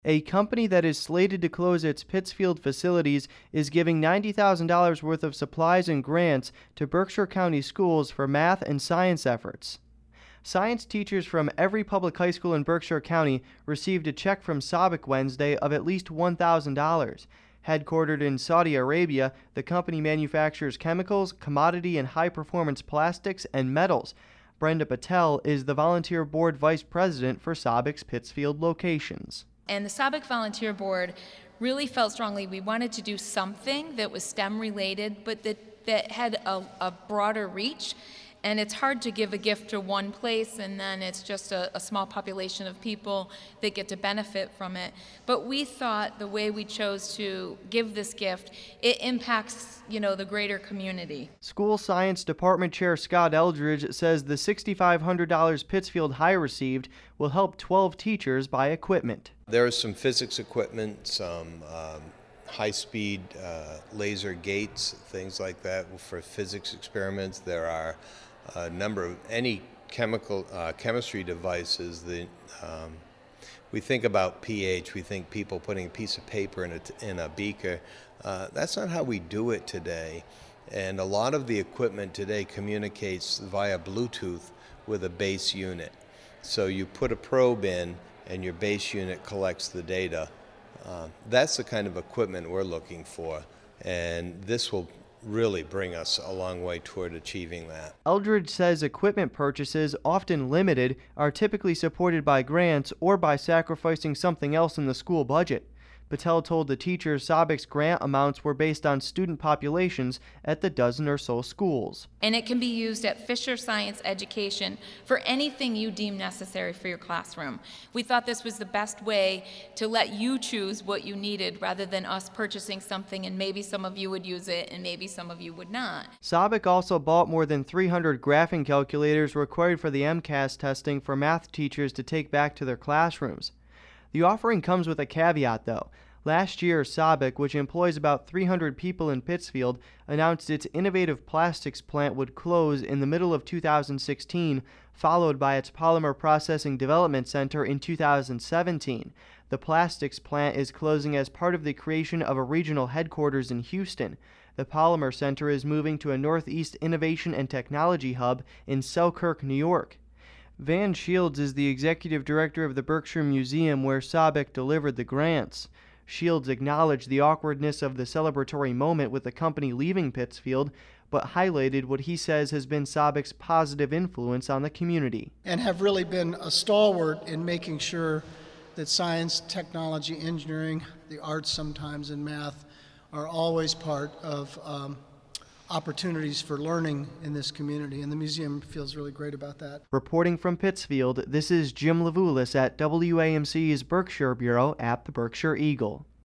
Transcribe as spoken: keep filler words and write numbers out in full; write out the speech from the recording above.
A company that is slated to close its Pittsfield facilities is giving ninety thousand dollars worth of supplies and grants to Berkshire County schools for math and science efforts. Science teachers from every public high school in Berkshire County received a check from SABIC Wednesday of at least one thousand dollars. Headquartered in Saudi Arabia, the company manufactures chemicals, commodity and high-performance plastics, and metals. Brenda Patel is the volunteer board vice president for SABIC's Pittsfield locations. And the SABIC Volunteer Board really felt strongly we wanted to do something that was STEM related, but that, that had a, a broader reach. And it's hard to give a gift to one place and then it's just a, a small population of people that get to benefit from it. But we thought the way we chose to give this gift, it impacts, you know, the greater community. School Science Department Chair Scott Eldridge says the six thousand five hundred dollars Pittsfield High received will help twelve teachers buy equipment. There is some physics equipment, some um, high-speed uh, laser gates, things like that for physics experiments. There are a number of any chemical uh, chemistry devices that um, we think about pH. We think people putting a piece of paper in a, t- in a beaker. Uh, that's not how we do it today. And a lot of the equipment today communicates via Bluetooth with a base unit. So you put a probe in and your base unit collects the data. Uh, that's the kind of equipment we're looking for, and this will really bring us a long way toward achieving that. Eldridge says equipment purchases, often limited, are typically supported by grants or by sacrificing something else in the school budget. Patel told the teachers SABIC's grant amounts were based on student populations at the dozen or so schools. And it can be used at Fisher Science Education for anything you deem necessary for your classroom. We thought this was the best way to let you choose what you needed rather than us purchasing something and maybe some of you would use it and maybe some of you would not. SABIC also bought more than three hundred graphing calculators required for the MCAS testing for math teachers to take back to their classrooms. The offering comes with a caveat, though. Last year, SABIC, which employs about three hundred people in Pittsfield, announced its innovative plastics plant would close in the middle of two thousand sixteen, followed by its Polymer Processing Development Center in two thousand seventeen. The plastics plant is closing as part of the creation of a regional headquarters in Houston. The Polymer Center is moving to a Northeast Innovation and Technology Hub in Selkirk, New York. Van Shields is the executive director of the Berkshire Museum where SABIC delivered the grants. Shields acknowledged the awkwardness of the celebratory moment with the company leaving Pittsfield, but highlighted what he says has been SABIC's positive influence on the community. And have really been a stalwart in making sure that science, technology, engineering, the arts sometimes, and math are always part of um, opportunities for learning in this community, and the museum feels really great about that. Reporting from Pittsfield, this is Jim Levulis at W A M C's Berkshire Bureau at the Berkshire Eagle.